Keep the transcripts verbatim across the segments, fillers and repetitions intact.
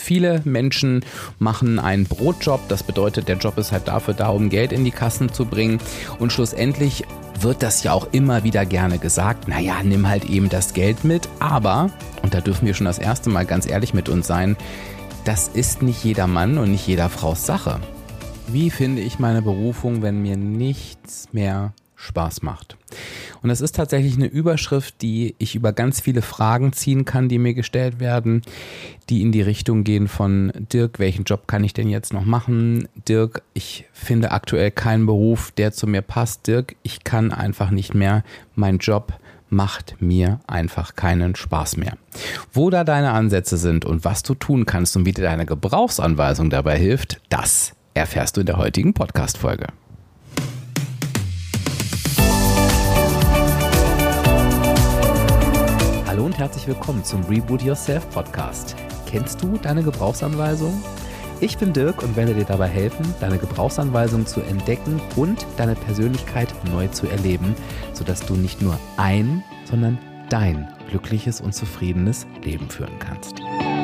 Viele Menschen machen einen Brotjob, das bedeutet, der Job ist halt dafür da, um Geld in die Kassen zu bringen und schlussendlich wird das ja auch immer wieder gerne gesagt, naja, nimm halt eben das Geld mit, aber, und da dürfen wir schon das erste Mal ganz ehrlich mit uns sein, das ist nicht jeder Mann und nicht jeder Fraus Sache. Wie finde ich meine Berufung, wenn mir nichts mehr Spaß macht? Und das ist tatsächlich eine Überschrift, die ich über ganz viele Fragen ziehen kann, die mir gestellt werden, die in die Richtung gehen von: Dirk, welchen Job kann ich denn jetzt noch machen? Dirk, ich finde aktuell keinen Beruf, der zu mir passt. Dirk, ich kann einfach nicht mehr. Mein Job macht mir einfach keinen Spaß mehr. Wo da deine Ansätze sind und was du tun kannst und wie dir deine Gebrauchsanweisung dabei hilft, das erfährst du in der heutigen Podcast-Folge. Hallo und herzlich willkommen zum Reboot Yourself Podcast. Kennst du deine Gebrauchsanweisung? Ich bin Dirk und werde dir dabei helfen, deine Gebrauchsanweisung zu entdecken und deine Persönlichkeit neu zu erleben, sodass du nicht nur ein, sondern dein glückliches und zufriedenes Leben führen kannst.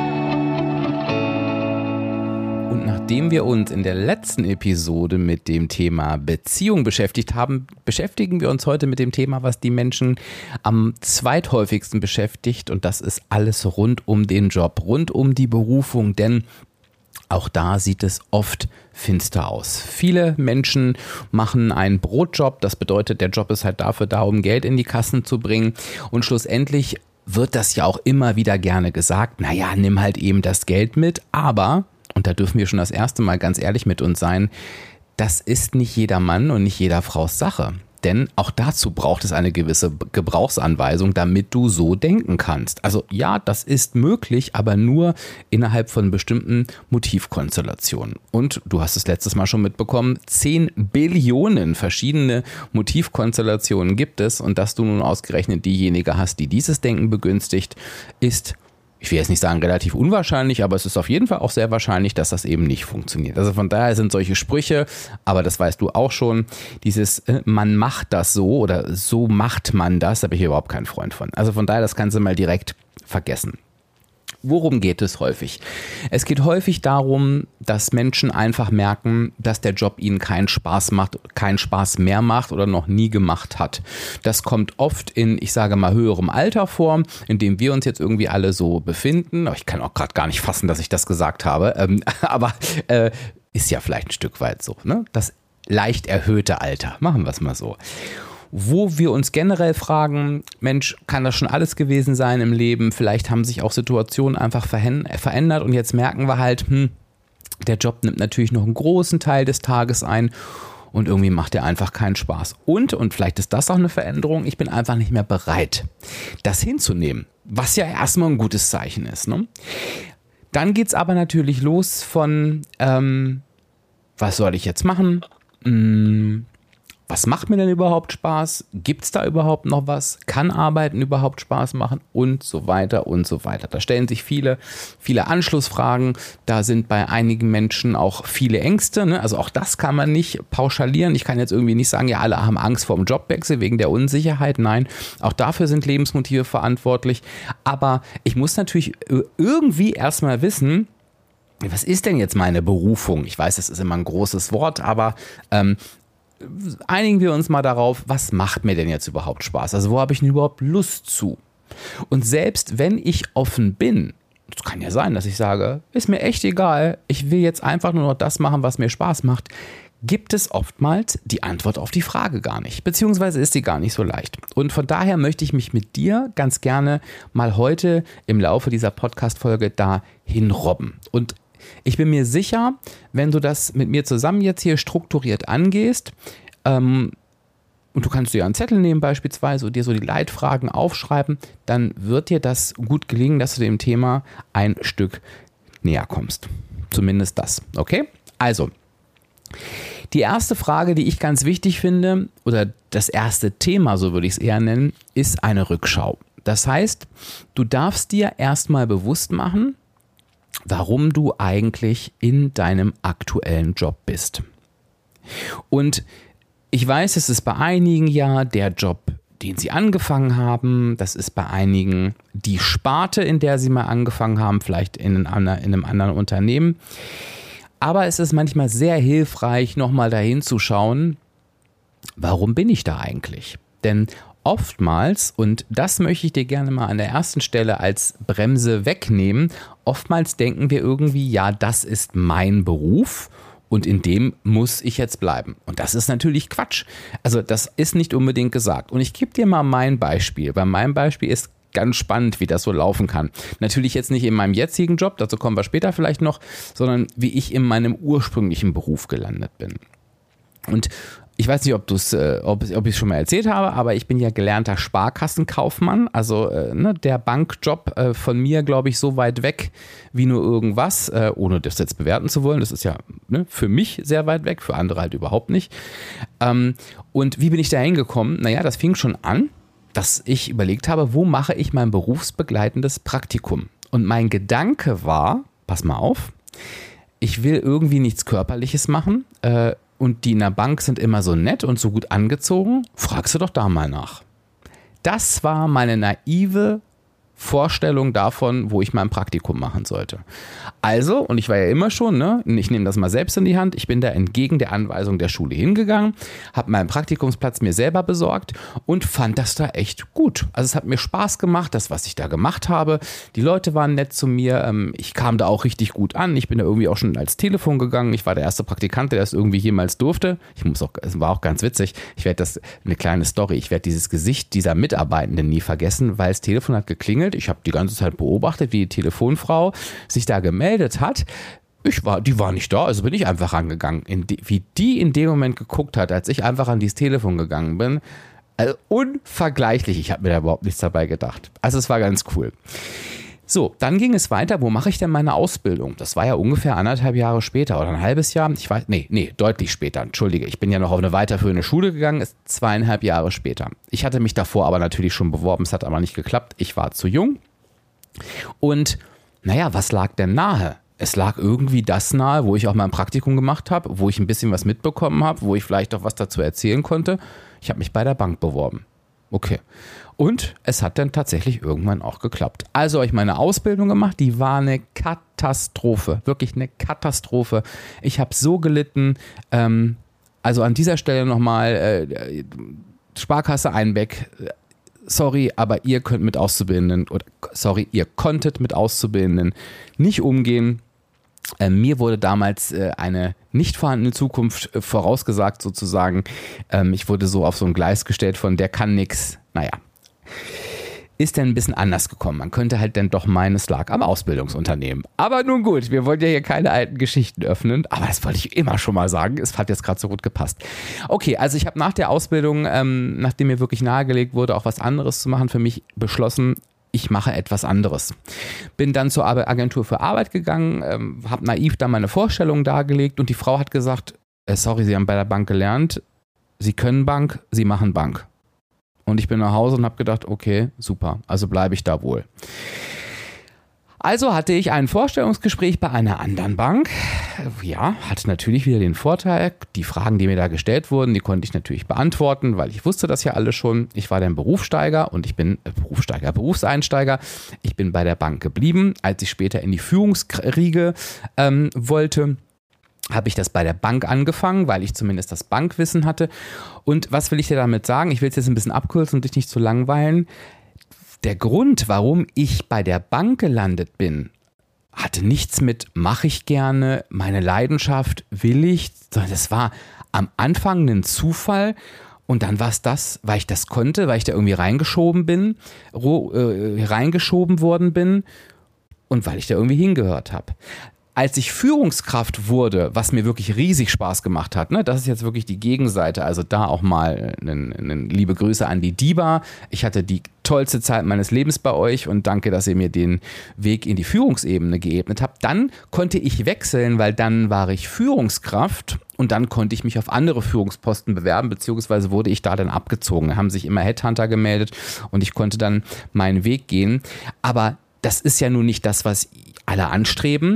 Und nachdem wir uns in der letzten Episode mit dem Thema Beziehung beschäftigt haben, beschäftigen wir uns heute mit dem Thema, was die Menschen am zweithäufigsten beschäftigt, und das ist alles rund um den Job, rund um die Berufung, denn auch da sieht es oft finster aus. Viele Menschen machen einen Brotjob, das bedeutet, der Job ist halt dafür da, um Geld in die Kassen zu bringen, und schlussendlich wird das ja auch immer wieder gerne gesagt, naja, nimm halt eben das Geld mit, aber, und da dürfen wir schon das erste Mal ganz ehrlich mit uns sein, das ist nicht jeder Mann und nicht jeder Fraus Sache. Denn auch dazu braucht es eine gewisse Gebrauchsanweisung, damit du so denken kannst. Also ja, das ist möglich, aber nur innerhalb von bestimmten Motivkonstellationen. Und du hast es letztes Mal schon mitbekommen, zehn Billionen verschiedene Motivkonstellationen gibt es. Und dass du nun ausgerechnet diejenige hast, die dieses Denken begünstigt, ist, ich will jetzt nicht sagen relativ unwahrscheinlich, aber es ist auf jeden Fall auch sehr wahrscheinlich, dass das eben nicht funktioniert. Also von daher sind solche Sprüche, aber das weißt du auch schon, dieses äh, man macht das so oder so macht man das, da bin ich überhaupt kein Freund von. Also von daher, das kannst du mal direkt vergessen. Worum geht es häufig? Es geht häufig darum, dass Menschen einfach merken, dass der Job ihnen keinen Spaß macht, keinen Spaß mehr macht oder noch nie gemacht hat. Das kommt oft in, ich sage mal, höherem Alter vor, in dem wir uns jetzt irgendwie alle so befinden. Ich kann auch gerade gar nicht fassen, dass ich das gesagt habe, ähm, aber äh, ist ja vielleicht ein Stück weit so, ne? Das leicht erhöhte Alter, machen wir es mal so. Wo wir uns generell fragen, Mensch, kann das schon alles gewesen sein im Leben? Vielleicht haben sich auch Situationen einfach verändert und jetzt merken wir halt, hm, der Job nimmt natürlich noch einen großen Teil des Tages ein und irgendwie macht der einfach keinen Spaß. Und, und vielleicht ist das auch eine Veränderung, ich bin einfach nicht mehr bereit, das hinzunehmen, was ja erstmal ein gutes Zeichen ist, ne? Dann geht's aber natürlich los von, ähm, was soll ich jetzt machen? Hm, Was macht mir denn überhaupt Spaß? Gibt es da überhaupt noch was? Kann Arbeiten überhaupt Spaß machen? Und so weiter und so weiter. Da stellen sich viele, viele Anschlussfragen. Da sind bei einigen Menschen auch viele Ängste, ne? Also auch das kann man nicht pauschalieren. Ich kann jetzt irgendwie nicht sagen, ja, alle haben Angst vor dem Jobwechsel wegen der Unsicherheit. Nein, auch dafür sind Lebensmotive verantwortlich. Aber ich muss natürlich irgendwie erstmal wissen, was ist denn jetzt meine Berufung? Ich weiß, das ist immer ein großes Wort, aber ähm, einigen wir uns mal darauf, was macht mir denn jetzt überhaupt Spaß? Also wo habe ich denn überhaupt Lust zu? Und selbst wenn ich offen bin, es kann ja sein, dass ich sage, ist mir echt egal, ich will jetzt einfach nur noch das machen, was mir Spaß macht, gibt es oftmals die Antwort auf die Frage gar nicht, beziehungsweise ist sie gar nicht so leicht. Und von daher möchte ich mich mit dir ganz gerne mal heute im Laufe dieser Podcast-Folge dahin robben. Und ich bin mir sicher, wenn du das mit mir zusammen jetzt hier strukturiert angehst, ähm, und du kannst dir einen Zettel nehmen beispielsweise und dir so die Leitfragen aufschreiben, dann wird dir das gut gelingen, dass du dem Thema ein Stück näher kommst. Zumindest das, okay? Also, die erste Frage, die ich ganz wichtig finde, oder das erste Thema, so würde ich es eher nennen, ist eine Rückschau. Das heißt, du darfst dir erstmal bewusst machen, warum du eigentlich in deinem aktuellen Job bist. Und ich weiß, es ist bei einigen ja der Job den sie angefangen haben. Das ist bei einigen die Sparte, in der sie mal angefangen haben, vielleicht in einem, in einem anderen Unternehmen. Aber es ist manchmal sehr hilfreich, nochmal dahin zu schauen, warum bin ich da eigentlich? Denn oftmals, und das möchte ich dir gerne mal an der ersten Stelle als Bremse wegnehmen, oftmals denken wir irgendwie, ja, das ist mein Beruf und in dem muss ich jetzt bleiben. Und das ist natürlich Quatsch. Also das ist nicht unbedingt gesagt. Und ich gebe dir mal mein Beispiel. Bei meinem Beispiel ist ganz spannend, wie das so laufen kann. Natürlich jetzt nicht in meinem jetzigen Job, dazu kommen wir später vielleicht noch, sondern wie ich in meinem ursprünglichen Beruf gelandet bin. Und ich weiß nicht, ob, du's, äh, ob, ob ich es schon mal erzählt habe, aber ich bin ja gelernter Sparkassenkaufmann. Also äh, ne, der Bankjob äh, von mir, glaube ich, so weit weg wie nur irgendwas, äh, ohne das jetzt bewerten zu wollen. Das ist ja ne, für mich sehr weit weg, für andere halt überhaupt nicht. Ähm, und wie bin ich da hingekommen? Naja, das fing schon an, dass ich überlegt habe, wo mache ich mein berufsbegleitendes Praktikum? Und mein Gedanke war, pass mal auf, ich will irgendwie nichts Körperliches machen, äh, und die in der Bank sind immer so nett und so gut angezogen, fragst du doch da mal nach. Das war meine naive Vorstellung davon, wo ich mein Praktikum machen sollte. Also, und ich war ja immer schon, ne, ich nehme das mal selbst in die Hand, ich bin da entgegen der Anweisung der Schule hingegangen, habe meinen Praktikumsplatz mir selber besorgt und fand das da echt gut. Also es hat mir Spaß gemacht, das, was ich da gemacht habe. Die Leute waren nett zu mir, ich kam da auch richtig gut an, ich bin da irgendwie auch schon als Telefon gegangen, ich war der erste Praktikant, der das irgendwie jemals durfte. Ich muss auch, es war auch ganz witzig, ich werde das, eine kleine Story, ich werde dieses Gesicht dieser Mitarbeitenden nie vergessen, weil das Telefon hat geklingelt. Ich habe die ganze Zeit beobachtet, wie die Telefonfrau sich da gemeldet hat. Ich war, die war nicht da, also bin ich einfach rangegangen. In die, wie die in dem Moment geguckt hat, als ich einfach an dieses Telefon gegangen bin, also unvergleichlich. Ich habe mir da überhaupt nichts dabei gedacht. Also es war ganz cool. So, dann ging es weiter. Wo mache ich denn meine Ausbildung? Das war ja ungefähr anderthalb Jahre später oder ein halbes Jahr. Ich weiß, nee, nee, deutlich später. Entschuldige, ich bin ja noch auf eine weiterführende Schule gegangen, ist zweieinhalb Jahre später. Ich hatte mich davor aber natürlich schon beworben, es hat aber nicht geklappt. Ich war zu jung. Und naja, was lag denn nahe? Es lag irgendwie das nahe, wo ich auch mein Praktikum gemacht habe, wo ich ein bisschen was mitbekommen habe, wo ich vielleicht auch was dazu erzählen konnte. Ich habe mich bei der Bank beworben. Okay. Und es hat dann tatsächlich irgendwann auch geklappt. Also habe ich meine Ausbildung gemacht, die war eine Katastrophe, wirklich eine Katastrophe. Ich habe so gelitten, ähm, also an dieser Stelle nochmal äh, Sparkasse Einbeck, sorry, aber ihr könnt mit Auszubildenden, oder sorry, ihr konntet mit Auszubildenden nicht umgehen. Äh, mir wurde damals äh, eine nicht vorhandene Zukunft äh, vorausgesagt sozusagen. Ähm, ich wurde so auf so ein Gleis gestellt von der kann nix. Naja, ist dann ein bisschen anders gekommen. Man könnte halt dann doch meinen, es lag am Ausbildungsunternehmen. Aber nun gut, wir wollen ja hier keine alten Geschichten öffnen. Aber das wollte ich immer schon mal sagen. Es hat jetzt gerade so gut gepasst. Okay, also ich habe nach der Ausbildung, ähm, nachdem mir wirklich nahegelegt wurde, auch was anderes zu machen, für mich beschlossen, ich mache etwas anderes. Bin dann zur Agentur für Arbeit gegangen, ähm, habe naiv da meine Vorstellungen dargelegt und die Frau hat gesagt, äh, sorry, Sie haben bei der Bank gelernt, Sie können Bank, Sie machen Bank. Und ich bin nach Hause und habe gedacht, okay, super, also bleibe ich da wohl. Also hatte ich ein Vorstellungsgespräch bei einer anderen Bank. Ja, hatte natürlich wieder den Vorteil, die Fragen, die mir da gestellt wurden, die konnte ich natürlich beantworten, weil ich wusste das ja alles schon. Ich war dann Berufssteiger und ich bin äh, Berufssteiger, Berufseinsteiger. Ich bin bei der Bank geblieben. Als ich später in die Führungsriege ähm, wollte, habe ich das bei der Bank angefangen, weil ich zumindest das Bankwissen hatte. Und was will ich dir damit sagen? Ich will es jetzt ein bisschen abkürzen und dich nicht zu langweilen. Der Grund, warum ich bei der Bank gelandet bin, hatte nichts mit mache ich gerne, meine Leidenschaft will ich, sondern das war am Anfang ein Zufall und dann war es das, weil ich das konnte, weil ich da irgendwie reingeschoben bin, äh, reingeschoben worden bin und weil ich da irgendwie hingehört habe. Als ich Führungskraft wurde, was mir wirklich riesig Spaß gemacht hat, ne, das ist jetzt wirklich die Gegenseite, also da auch mal eine, eine liebe Grüße an die Diba. Ich hatte die tollste Zeit meines Lebens bei euch und danke, dass ihr mir den Weg in die Führungsebene geebnet habt. Dann konnte ich wechseln, weil dann war ich Führungskraft und dann konnte ich mich auf andere Führungsposten bewerben, beziehungsweise wurde ich da dann abgezogen. Da haben sich immer Headhunter gemeldet und ich konnte dann meinen Weg gehen. Aber das ist ja nun nicht das, was alle anstreben.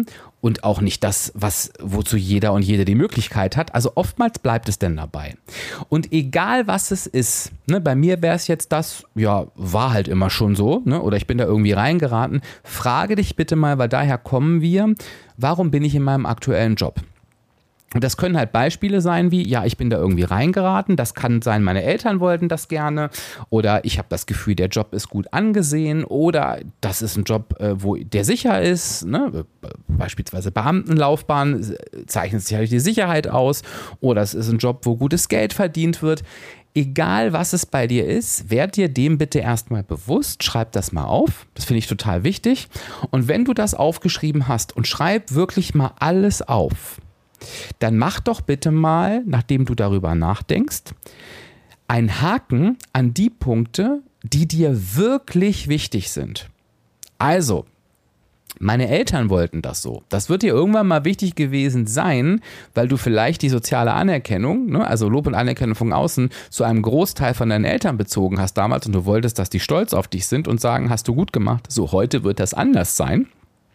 und auch nicht das, was, wozu jeder und jede die Möglichkeit hat. Also oftmals bleibt es denn dabei. Und egal was es ist, ne, bei mir wäre es jetzt das, ja, war halt immer schon so, ne, oder ich bin da irgendwie reingeraten, frage dich bitte mal, weil daher kommen wir, warum bin ich in meinem aktuellen Job? Und das können halt Beispiele sein wie, ja, ich bin da irgendwie reingeraten, das kann sein, meine Eltern wollten das gerne oder ich habe das Gefühl, der Job ist gut angesehen oder das ist ein Job, wo der sicher ist, ne? Beispielsweise Beamtenlaufbahn zeichnet sich halt die Sicherheit aus oder es ist ein Job, wo gutes Geld verdient wird. Egal, was es bei dir ist, werd dir dem bitte erstmal bewusst, schreib das mal auf, das finde ich total wichtig und wenn du das aufgeschrieben hast und schreib wirklich mal alles auf, dann mach doch bitte mal, nachdem du darüber nachdenkst, einen Haken an die Punkte, die dir wirklich wichtig sind. Also, meine Eltern wollten das so. Das wird dir irgendwann mal wichtig gewesen sein, weil du vielleicht die soziale Anerkennung, ne, also Lob und Anerkennung von außen, zu einem Großteil von deinen Eltern bezogen hast damals und du wolltest, dass die stolz auf dich sind und sagen, hast du gut gemacht. So, heute wird das anders sein.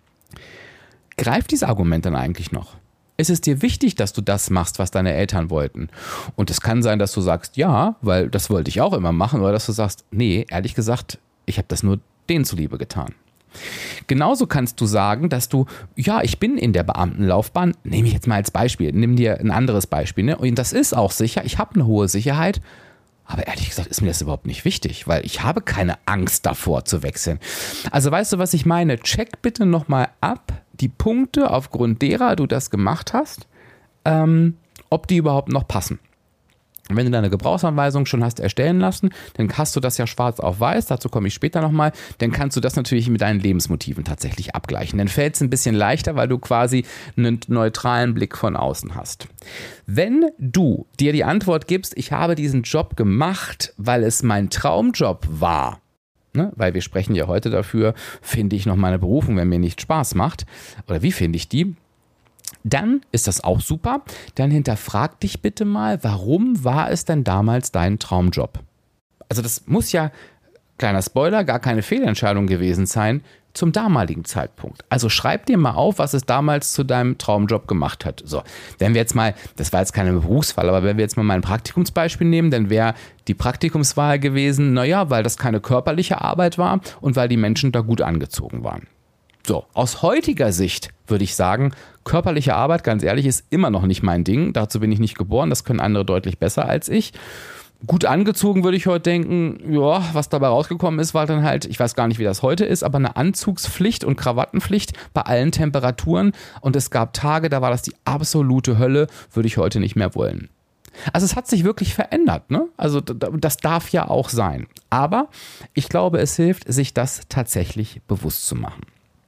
Greift dieses Argument dann eigentlich noch? Ist es dir wichtig, dass du das machst, was deine Eltern wollten? Und es kann sein, dass du sagst, ja, weil das wollte ich auch immer machen, oder dass du sagst, nee, ehrlich gesagt, ich habe das nur denen zuliebe getan. Genauso kannst du sagen, dass du, ja, ich bin in der Beamtenlaufbahn, nehme ich jetzt mal als Beispiel, nimm dir ein anderes Beispiel, ne? Und das ist auch sicher, ich habe eine hohe Sicherheit, aber ehrlich gesagt ist mir das überhaupt nicht wichtig, weil ich habe keine Angst davor zu wechseln. Also weißt du, was ich meine? Check bitte nochmal ab, die Punkte, aufgrund derer du das gemacht hast, ähm, ob die überhaupt noch passen. Und wenn du deine Gebrauchsanweisung schon hast erstellen lassen, dann hast du das ja schwarz auf weiß, dazu komme ich später nochmal, dann kannst du das natürlich mit deinen Lebensmotiven tatsächlich abgleichen. Dann fällt es ein bisschen leichter, weil du quasi einen neutralen Blick von außen hast. Wenn du dir die Antwort gibst, ich habe diesen Job gemacht, weil es mein Traumjob war, ne? Weil wir sprechen ja heute dafür, finde ich noch meine Berufung, wenn mir nicht Spaß macht, oder wie finde ich die? Dann ist das auch super. Dann hinterfrag dich bitte mal, warum war es denn damals dein Traumjob? Also das muss ja, kleiner Spoiler, gar keine Fehlentscheidung gewesen sein zum damaligen Zeitpunkt. Also schreib dir mal auf, was es damals zu deinem Traumjob gemacht hat. So, wenn wir jetzt mal, das war jetzt kein Berufsfall, aber wenn wir jetzt mal mein Praktikumsbeispiel nehmen, dann wäre die Praktikumswahl gewesen, naja, weil das keine körperliche Arbeit war und weil die Menschen da gut angezogen waren. So, aus heutiger Sicht würde ich sagen, körperliche Arbeit, ganz ehrlich, ist immer noch nicht mein Ding. Dazu bin ich nicht geboren, das können andere deutlich besser als ich. Gut angezogen würde ich heute denken, ja, was dabei rausgekommen ist, war dann halt, ich weiß gar nicht, wie das heute ist, aber eine Anzugspflicht und Krawattenpflicht bei allen Temperaturen. Und es gab Tage, da war das die absolute Hölle, würde ich heute nicht mehr wollen. Also es hat sich wirklich verändert, ne? Also das darf ja auch sein. Aber ich glaube, es hilft, sich das tatsächlich bewusst zu machen.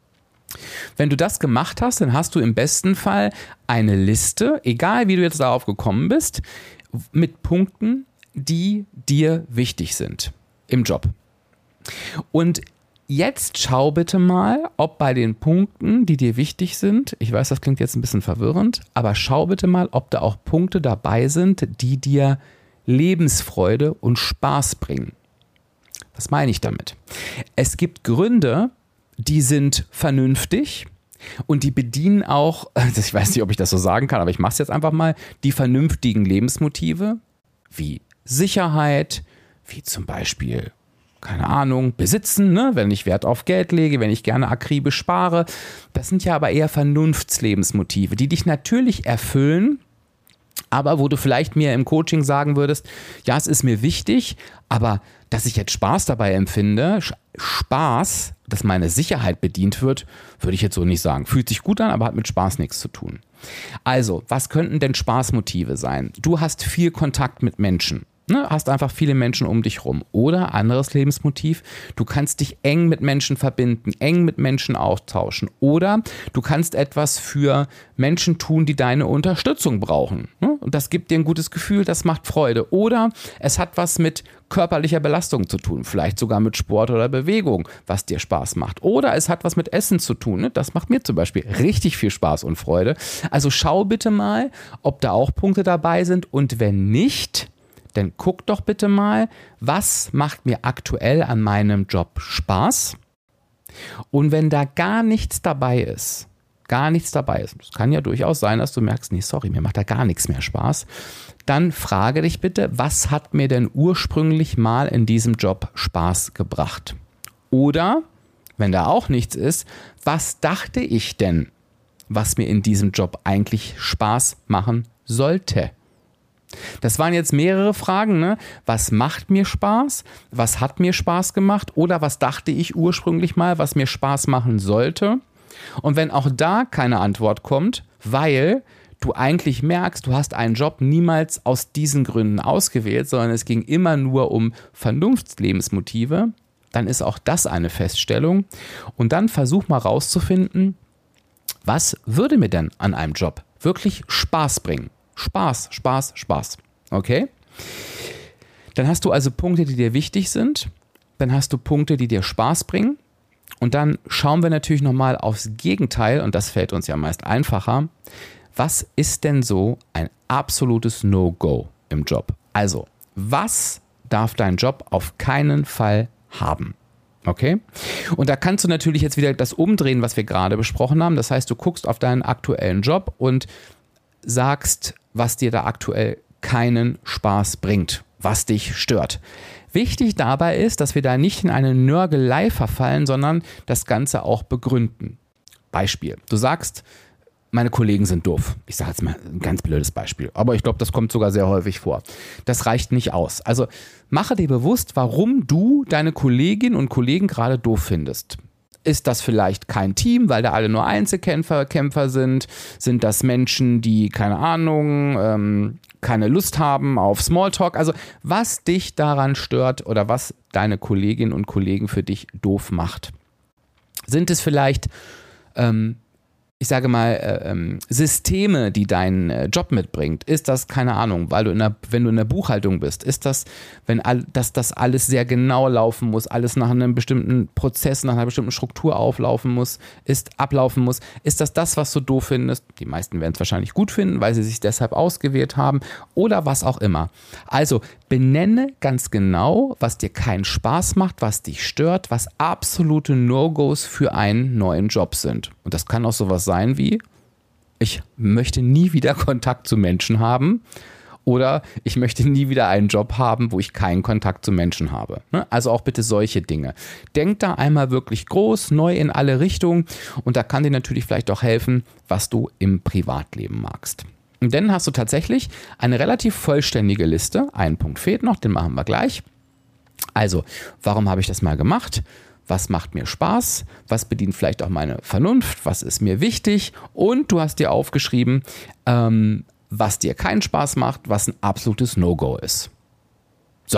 Wenn du das gemacht hast, dann hast du im besten Fall eine Liste, egal wie du jetzt darauf gekommen bist, mit Punkten, die dir wichtig sind im Job. Und jetzt schau bitte mal, ob bei den Punkten, die dir wichtig sind, ich weiß, das klingt jetzt ein bisschen verwirrend, aber schau bitte mal, ob da auch Punkte dabei sind, die dir Lebensfreude und Spaß bringen. Was meine ich damit? Es gibt Gründe, die sind vernünftig und die bedienen auch, ich weiß nicht, ob ich das so sagen kann, aber ich mache es jetzt einfach mal, die vernünftigen Lebensmotive wie Sicherheit, wie zum Beispiel, keine Ahnung, Besitzen, ne? Wenn ich Wert auf Geld lege, wenn ich gerne akribisch spare. Das sind ja aber eher Vernunftslebensmotive, die dich natürlich erfüllen, aber wo du vielleicht mir im Coaching sagen würdest, ja, es ist mir wichtig, aber dass ich jetzt Spaß dabei empfinde, Spaß, dass meine Sicherheit bedient wird, würde ich jetzt so nicht sagen. Fühlt sich gut an, aber hat mit Spaß nichts zu tun. Also, was könnten denn Spaßmotive sein? Du hast viel Kontakt mit Menschen. Ne, hast einfach viele Menschen um dich rum. Oder anderes Lebensmotiv, du kannst dich eng mit Menschen verbinden, eng mit Menschen austauschen. Oder du kannst etwas für Menschen tun, die deine Unterstützung brauchen. Ne? Und das gibt dir ein gutes Gefühl, das macht Freude. Oder es hat was mit körperlicher Belastung zu tun, vielleicht sogar mit Sport oder Bewegung, was dir Spaß macht. Oder es hat was mit Essen zu tun. Ne? Das macht mir zum Beispiel richtig viel Spaß und Freude. Also schau bitte mal, ob da auch Punkte dabei sind. Und wenn nicht, dann guck doch bitte mal, was macht mir aktuell an meinem Job Spaß? Und wenn da gar nichts dabei ist, gar nichts dabei ist, es kann ja durchaus sein, dass du merkst, nee, sorry, mir macht da gar nichts mehr Spaß, dann frage dich bitte, was hat mir denn ursprünglich mal in diesem Job Spaß gebracht? Oder, wenn da auch nichts ist, was dachte ich denn, was mir in diesem Job eigentlich Spaß machen sollte? Das waren jetzt mehrere Fragen, ne? Was macht mir Spaß? Was hat mir Spaß gemacht? Oder was dachte ich ursprünglich mal, was mir Spaß machen sollte? Und wenn auch da keine Antwort kommt, weil du eigentlich merkst, du hast einen Job niemals aus diesen Gründen ausgewählt, sondern es ging immer nur um Vernunftslebensmotive, dann ist auch das eine Feststellung. Und dann versuch mal rauszufinden, was würde mir denn an einem Job wirklich Spaß bringen? Spaß, Spaß, Spaß. Okay? Dann hast du also Punkte, die dir wichtig sind. Dann hast du Punkte, die dir Spaß bringen. Und dann schauen wir natürlich nochmal aufs Gegenteil, und das fällt uns ja meist einfacher. Was ist denn so ein absolutes No-Go im Job? Also, was darf dein Job auf keinen Fall haben? Okay? Und da kannst du natürlich jetzt wieder das umdrehen, was wir gerade besprochen haben. Das heißt, du guckst auf deinen aktuellen Job und sagst, was dir da aktuell keinen Spaß bringt, was dich stört. Wichtig dabei ist, dass wir da nicht in eine Nörgelei verfallen, sondern das Ganze auch begründen. Beispiel. Du sagst, meine Kollegen sind doof. Ich sage jetzt mal ein ganz blödes Beispiel, aber ich glaube, das kommt sogar sehr häufig vor. Das reicht nicht aus. Also mache dir bewusst, warum du deine Kolleginnen und Kollegen gerade doof findest. Ist das vielleicht kein Team, weil da alle nur Einzelkämpfer Kämpfer sind? Sind das Menschen, die, keine Ahnung, ähm, keine Lust haben auf Smalltalk? Also was dich daran stört oder was deine Kolleginnen und Kollegen für dich doof macht? Sind es vielleicht, ähm, ich sage mal, äh, ähm, Systeme, die dein äh, Job mitbringt? Ist das, keine Ahnung, weil du in der, wenn du in der Buchhaltung bist, ist das, wenn all, dass das alles sehr genau laufen muss, alles nach einem bestimmten Prozess, nach einer bestimmten Struktur auflaufen muss, ist, ablaufen muss? Ist das das, was du doof findest? Die meisten werden es wahrscheinlich gut finden, weil sie sich deshalb ausgewählt haben oder was auch immer. Also benenne ganz genau, was dir keinen Spaß macht, was dich stört, was absolute No-Gos für einen neuen Job sind. Und das kann auch sowas sein wie, ich möchte nie wieder Kontakt zu Menschen haben oder ich möchte nie wieder einen Job haben, wo ich keinen Kontakt zu Menschen habe. Also auch bitte solche Dinge. Denk da einmal wirklich groß, neu in alle Richtungen und da kann dir natürlich vielleicht auch helfen, was du im Privatleben magst. Und dann hast du tatsächlich eine relativ vollständige Liste. Ein Punkt fehlt noch, den machen wir gleich. Also, warum habe ich das mal gemacht? Was macht mir Spaß? Was bedient vielleicht auch meine Vernunft? Was ist mir wichtig? Und du hast dir aufgeschrieben, ähm, was dir keinen Spaß macht, was ein absolutes No-Go ist. So.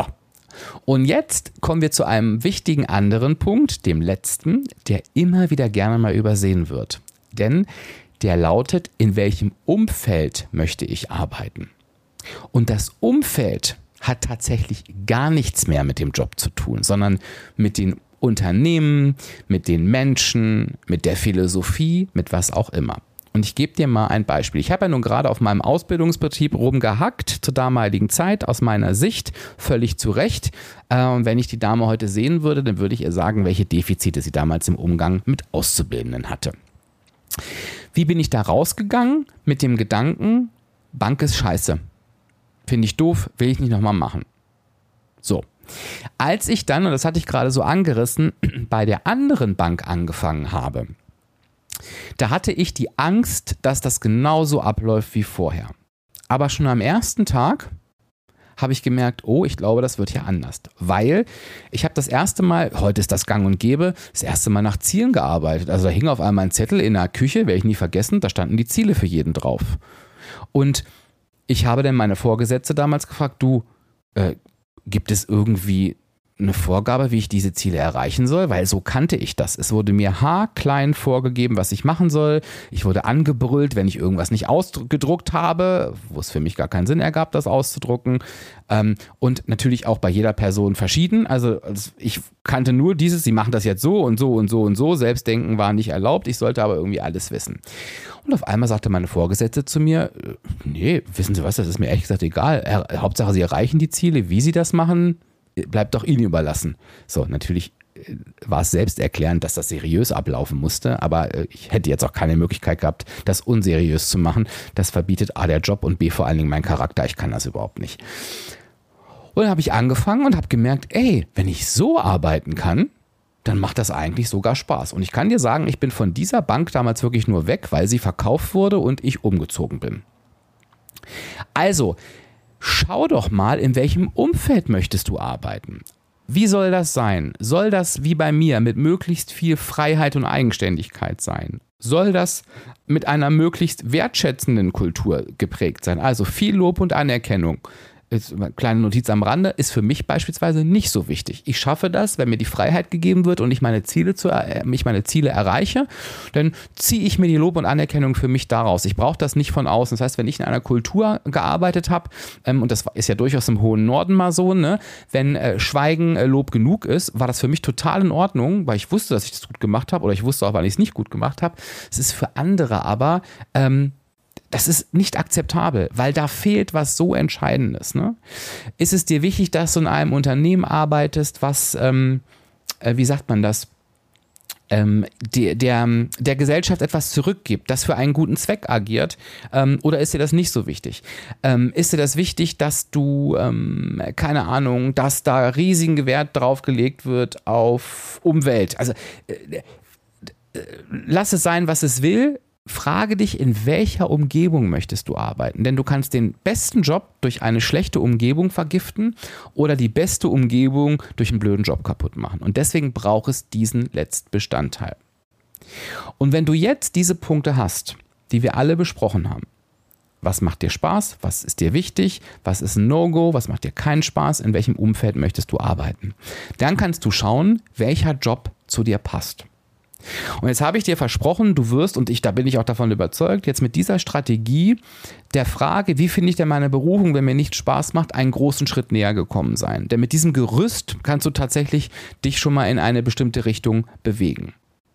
Und jetzt kommen wir zu einem wichtigen anderen Punkt, dem letzten, der immer wieder gerne mal übersehen wird. Denn der lautet, in welchem Umfeld möchte ich arbeiten? Und das Umfeld hat tatsächlich gar nichts mehr mit dem Job zu tun, sondern mit den Unternehmen, mit den Menschen, mit der Philosophie, mit was auch immer. Und ich gebe dir mal ein Beispiel. Ich habe ja nun gerade auf meinem Ausbildungsbetrieb rumgehackt, zur damaligen Zeit, aus meiner Sicht, völlig zu Recht. Und wenn ich die Dame heute sehen würde, dann würde ich ihr sagen, welche Defizite sie damals im Umgang mit Auszubildenden hatte. Wie bin ich da rausgegangen? Mit dem Gedanken, Bank ist scheiße. Finde ich doof, will ich nicht nochmal machen. So. Als ich dann, und das hatte ich gerade so angerissen, bei der anderen Bank angefangen habe, da hatte ich die Angst, dass das genauso abläuft wie vorher. Aber schon am ersten Tag habe ich gemerkt, oh, ich glaube, das wird hier anders. Weil ich habe das erste Mal, heute ist das gang und gäbe, das erste Mal nach Zielen gearbeitet. Also da hing auf einmal ein Zettel in der Küche, werde ich nie vergessen, da standen die Ziele für jeden drauf. Und ich habe dann meine Vorgesetzte damals gefragt, du, äh, gibt es irgendwie eine Vorgabe, wie ich diese Ziele erreichen soll? Weil so kannte ich das. Es wurde mir haarklein vorgegeben, was ich machen soll. Ich wurde angebrüllt, wenn ich irgendwas nicht ausgedruckt habe, wo es für mich gar keinen Sinn ergab, das auszudrucken. Und natürlich auch bei jeder Person verschieden. Also ich kannte nur dieses, sie machen das jetzt so und so und so und so. Selbstdenken war nicht erlaubt. Ich sollte aber irgendwie alles wissen. Und auf einmal sagte meine Vorgesetzte zu mir, nee, wissen Sie was, das ist mir ehrlich gesagt egal. Hauptsache, Sie erreichen die Ziele. Wie Sie das machen, bleibt doch Ihnen überlassen. So, natürlich war es selbsterklärend, dass das seriös ablaufen musste, aber äh, ich hätte jetzt auch keine Möglichkeit gehabt, das unseriös zu machen. Das verbietet A, der Job und B, vor allen Dingen mein Charakter. Ich kann das überhaupt nicht. Und dann habe ich angefangen und habe gemerkt, ey, wenn ich so arbeiten kann, dann macht das eigentlich sogar Spaß. Und ich kann dir sagen, ich bin von dieser Bank damals wirklich nur weg, weil sie verkauft wurde und ich umgezogen bin. Also, schau doch mal, in welchem Umfeld möchtest du arbeiten? Wie soll das sein? Soll das wie bei mir mit möglichst viel Freiheit und Eigenständigkeit sein? Soll das mit einer möglichst wertschätzenden Kultur geprägt sein? Also viel Lob und Anerkennung. Ist, kleine Notiz am Rande, ist für mich beispielsweise nicht so wichtig. Ich schaffe das, wenn mir die Freiheit gegeben wird und ich meine Ziele, zu, äh, ich meine Ziele erreiche, dann ziehe ich mir die Lob und Anerkennung für mich daraus. Ich brauche das nicht von außen. Das heißt, wenn ich in einer Kultur gearbeitet habe, ähm, und das ist ja durchaus im hohen Norden mal so, ne, wenn äh, Schweigen äh, Lob genug ist, war das für mich total in Ordnung, weil ich wusste, dass ich das gut gemacht habe oder ich wusste auch, weil ich es nicht gut gemacht habe. Es ist für andere aber ähm, das ist nicht akzeptabel, weil da fehlt was so Entscheidendes. Ne? Ist es dir wichtig, dass du in einem Unternehmen arbeitest, was, ähm, äh, wie sagt man das, ähm, der, der, der Gesellschaft etwas zurückgibt, das für einen guten Zweck agiert, ähm, oder ist dir das nicht so wichtig? Ähm, ist dir das wichtig, dass du, ähm, keine Ahnung, dass da riesigen Wert drauf gelegt wird auf Umwelt? Also äh, äh, lass es sein, was es will. Frage dich, in welcher Umgebung möchtest du arbeiten? Denn du kannst den besten Job durch eine schlechte Umgebung vergiften oder die beste Umgebung durch einen blöden Job kaputt machen. Und deswegen braucht es diesen letzten Bestandteil. Und wenn du jetzt diese Punkte hast, die wir alle besprochen haben, was macht dir Spaß? Was ist dir wichtig? Was ist ein No-Go? Was macht dir keinen Spaß? In welchem Umfeld möchtest du arbeiten? Dann kannst du schauen, welcher Job zu dir passt. Und jetzt habe ich dir versprochen, du wirst, und ich, da bin ich auch davon überzeugt, jetzt mit dieser Strategie der Frage, wie finde ich denn meine Berufung, wenn mir nicht Spaß macht, einen großen Schritt näher gekommen sein. Denn mit diesem Gerüst kannst du tatsächlich dich schon mal in eine bestimmte Richtung bewegen.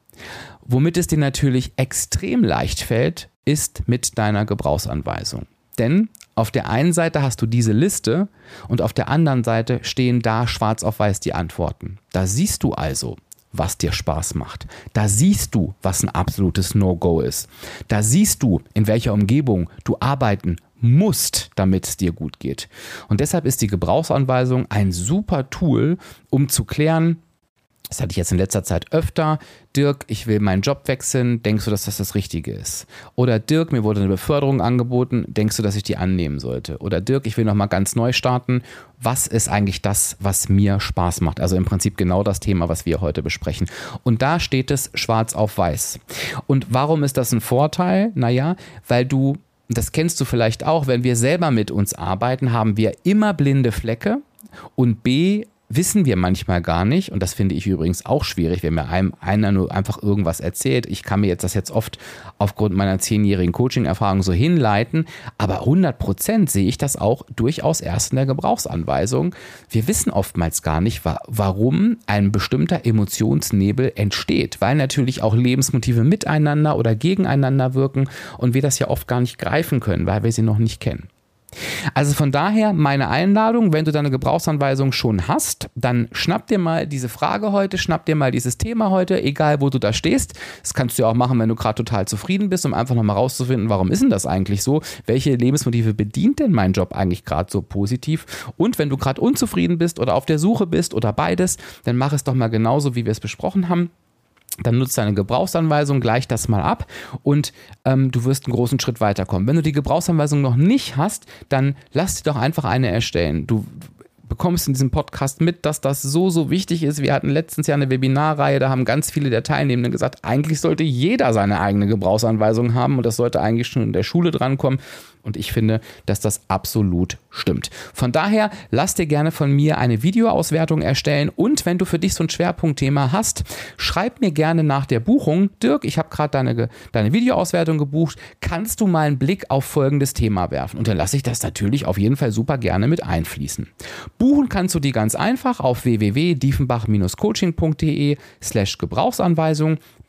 Womit es dir natürlich extrem leicht fällt, ist mit deiner Gebrauchsanweisung. Denn auf der einen Seite hast du diese Liste und auf der anderen Seite stehen da schwarz auf weiß die Antworten. Da siehst du also, was dir Spaß macht. Da siehst du, was ein absolutes No-Go ist. Da siehst du, in welcher Umgebung du arbeiten musst, damit es dir gut geht. Und deshalb ist die Gebrauchsanweisung ein super Tool, um zu klären, das hatte ich jetzt in letzter Zeit öfter, Dirk, ich will meinen Job wechseln, denkst du, dass das das Richtige ist? Oder Dirk, mir wurde eine Beförderung angeboten, denkst du, dass ich die annehmen sollte? Oder Dirk, ich will nochmal ganz neu starten, was ist eigentlich das, was mir Spaß macht? Also im Prinzip genau das Thema, was wir heute besprechen. Und da steht es schwarz auf weiß. Und warum ist das ein Vorteil? Naja, weil du, das kennst du vielleicht auch, wenn wir selber mit uns arbeiten, haben wir immer blinde Flecke und B, wissen wir manchmal gar nicht, und das finde ich übrigens auch schwierig, wenn mir einem einer nur einfach irgendwas erzählt. Ich kann mir jetzt das jetzt oft aufgrund meiner zehnjährigen Coaching-Erfahrung so hinleiten, aber hundert Prozent sehe ich das auch durchaus erst in der Gebrauchsanweisung. Wir wissen oftmals gar nicht, wa- warum ein bestimmter Emotionsnebel entsteht, weil natürlich auch Lebensmotive miteinander oder gegeneinander wirken und wir das ja oft gar nicht greifen können, weil wir sie noch nicht kennen. Also von daher meine Einladung, wenn du deine Gebrauchsanweisung schon hast, dann schnapp dir mal diese Frage heute, schnapp dir mal dieses Thema heute, egal wo du da stehst. Das kannst du ja auch machen, wenn du gerade total zufrieden bist, um einfach nochmal rauszufinden, warum ist denn das eigentlich so? Welche Lebensmotive bedient denn mein Job eigentlich gerade so positiv? Und wenn du gerade unzufrieden bist oder auf der Suche bist oder beides, dann mach es doch mal genauso, wie wir es besprochen haben. Dann nutzt deine Gebrauchsanweisung, gleich das mal ab und ähm, du wirst einen großen Schritt weiterkommen. Wenn du die Gebrauchsanweisung noch nicht hast, dann lass dir doch einfach eine erstellen. Du bekommst in diesem Podcast mit, dass das so, so wichtig ist. Wir hatten letztens ja eine Webinarreihe, da haben ganz viele der Teilnehmenden gesagt, eigentlich sollte jeder seine eigene Gebrauchsanweisung haben und das sollte eigentlich schon in der Schule drankommen. Und ich finde, dass das absolut stimmt. Von daher, lass dir gerne von mir eine Videoauswertung erstellen und wenn du für dich so ein Schwerpunktthema hast, schreib mir gerne nach der Buchung, Dirk, ich habe gerade deine, deine Videoauswertung gebucht, kannst du mal einen Blick auf folgendes Thema werfen? Und dann lasse ich das natürlich auf jeden Fall super gerne mit einfließen. Buchen kannst du die ganz einfach auf w w w punkt diefenbach Bindestrich coaching punkt de slash Gebrauchsanweisung.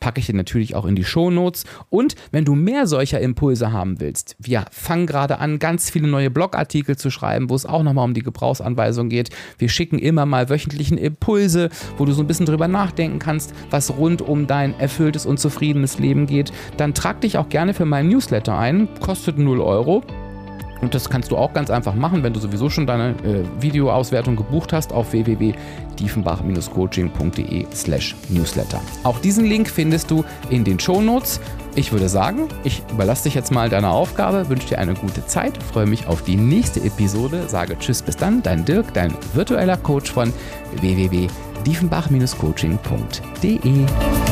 packe ich dir natürlich auch in die Shownotes. Und wenn du mehr solcher Impulse haben willst, wir fangen gerade an, ganz viele neue Blogartikel zu schreiben, wo es auch nochmal um die Gebrauchsanweisung geht. Wir schicken immer mal wöchentlichen Impulse, wo du so ein bisschen drüber nachdenken kannst, was rund um dein erfülltes und zufriedenes Leben geht. Dann trag dich auch gerne für meinen Newsletter ein, kostet null Euro. Und das kannst du auch ganz einfach machen, wenn du sowieso schon deine äh, Videoauswertung gebucht hast auf w w w punkt diefenbach coaching punkt d e slash newsletter. Auch diesen Link findest du in den Shownotes. Ich würde sagen, ich überlasse dich jetzt mal deiner Aufgabe, wünsche dir eine gute Zeit, freue mich auf die nächste Episode, sage Tschüss, bis dann, dein Dirk, dein virtueller Coach von w w w punkt diefenbach coaching punkt d e.